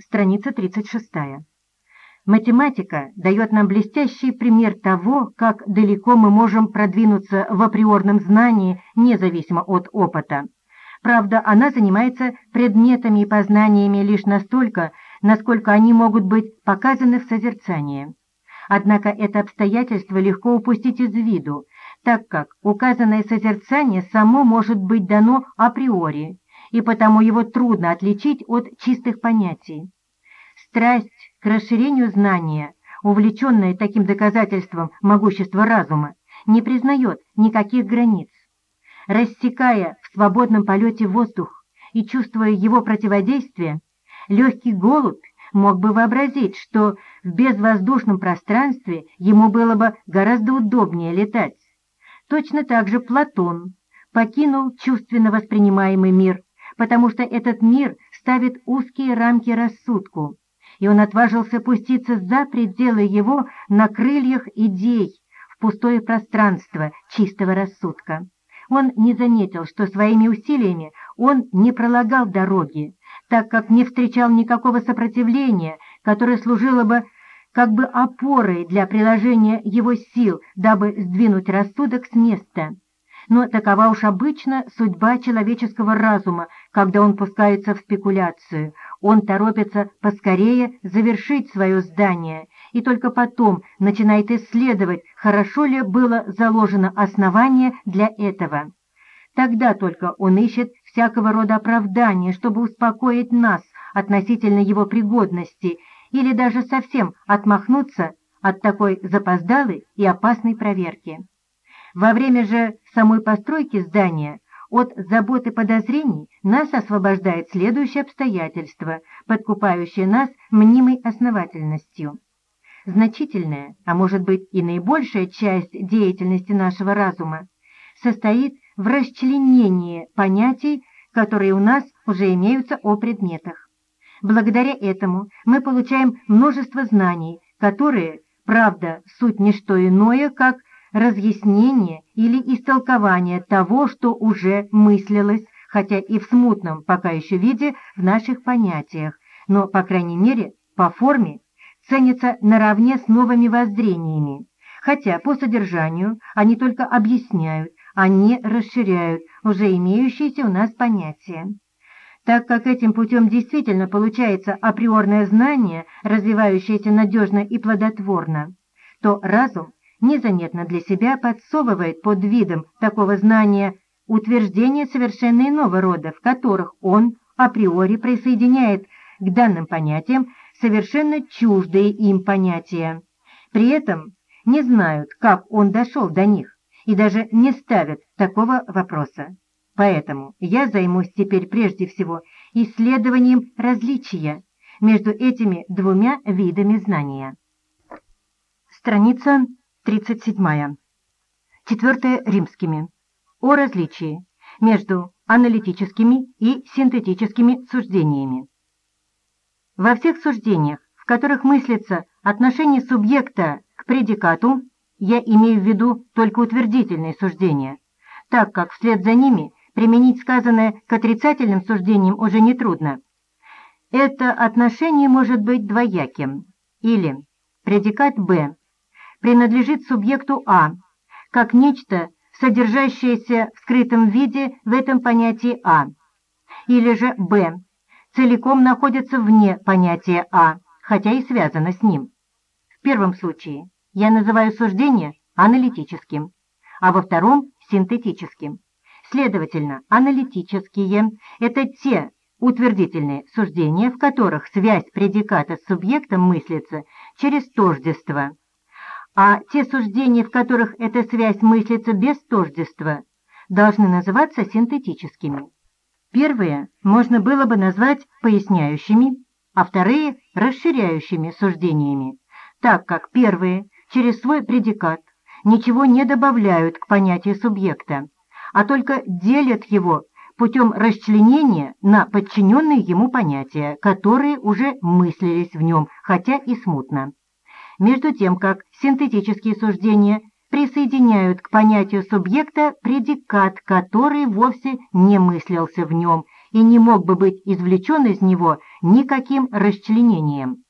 Страница 36. Математика дает нам блестящий пример того, как далеко мы можем продвинуться в априорном знании, независимо от опыта. Правда, она занимается предметами и познаниями лишь настолько, насколько они могут быть показаны в созерцании. Однако это обстоятельство легко упустить из виду, так как указанное созерцание само может быть дано априори, и потому его трудно отличить от чистых понятий. Страсть к расширению знания, увлеченная таким доказательством могущества разума, не признает никаких границ. Рассекая в свободном полете воздух и чувствуя его противодействие, легкий голубь мог бы вообразить, что в безвоздушном пространстве ему было бы гораздо удобнее летать. Точно так же Платон покинул чувственно воспринимаемый мир, потому что этот мир ставит узкие рамки рассудку, и он отважился пуститься за пределы его на крыльях идей в пустое пространство чистого рассудка. Он не заметил, что своими усилиями он не пролагал дороги, так как не встречал никакого сопротивления, которое служило бы как бы опорой для приложения его сил, дабы сдвинуть рассудок с места. Но такова уж обычно судьба человеческого разума, когда он пускается в спекуляцию. Он торопится поскорее завершить свое здание и только потом начинает исследовать, хорошо ли было заложено основание для этого. Тогда только он ищет всякого рода оправдания, чтобы успокоить нас относительно его пригодности или даже совсем отмахнуться от такой запоздалой и опасной проверки. Во время же самой постройки здания от забот и подозрений нас освобождает следующее обстоятельство, подкупающее нас мнимой основательностью. Значительная, а может быть и наибольшая часть деятельности нашего разума состоит в расчленении понятий, которые у нас уже имеются о предметах. Благодаря этому мы получаем множество знаний, которые, правда, суть не что иное, как разъяснение или истолкование того, что уже мыслилось, хотя и в смутном пока еще виде в наших понятиях, но, по крайней мере, по форме ценится наравне с новыми воззрениями, хотя по содержанию они только объясняют, а не расширяют уже имеющиеся у нас понятия. Так как этим путем действительно получается априорное знание, развивающееся надежно и плодотворно, то разум незаметно для себя подсовывает под видом такого знания утверждения совершенно иного рода, в которых он априори присоединяет к данным понятиям совершенно чуждые им понятия. При этом не знают, как он дошел до них, и даже не ставят такого вопроса. Поэтому я займусь теперь прежде всего исследованием различия между этими двумя видами знания. Страница 37. 4 римскими. О различии между аналитическими и синтетическими суждениями. Во всех суждениях, в которых мыслится отношение субъекта к предикату, я имею в виду только утвердительные суждения, так как вслед за ними применить сказанное к отрицательным суждениям уже нетрудно. Это отношение может быть двояким, или предикат «Б» принадлежит субъекту А, как нечто, содержащееся в скрытом виде в этом понятии А, или же Б целиком находится вне понятия А, хотя и связано с ним. В первом случае я называю суждение аналитическим, а во втором – синтетическим. Следовательно, аналитические – это те утвердительные суждения, в которых связь предиката с субъектом мыслится через тождество, а те суждения, в которых эта связь мыслится без тождества, должны называться синтетическими. Первые можно было бы назвать поясняющими, а вторые – расширяющими суждениями, так как первые через свой предикат ничего не добавляют к понятию субъекта, а только делят его путем расчленения на подчиненные ему понятия, которые уже мыслились в нем, хотя и смутно. Между тем, как синтетические суждения присоединяют к понятию субъекта предикат, который вовсе не мыслился в нем и не мог бы быть извлечен из него никаким расчленением.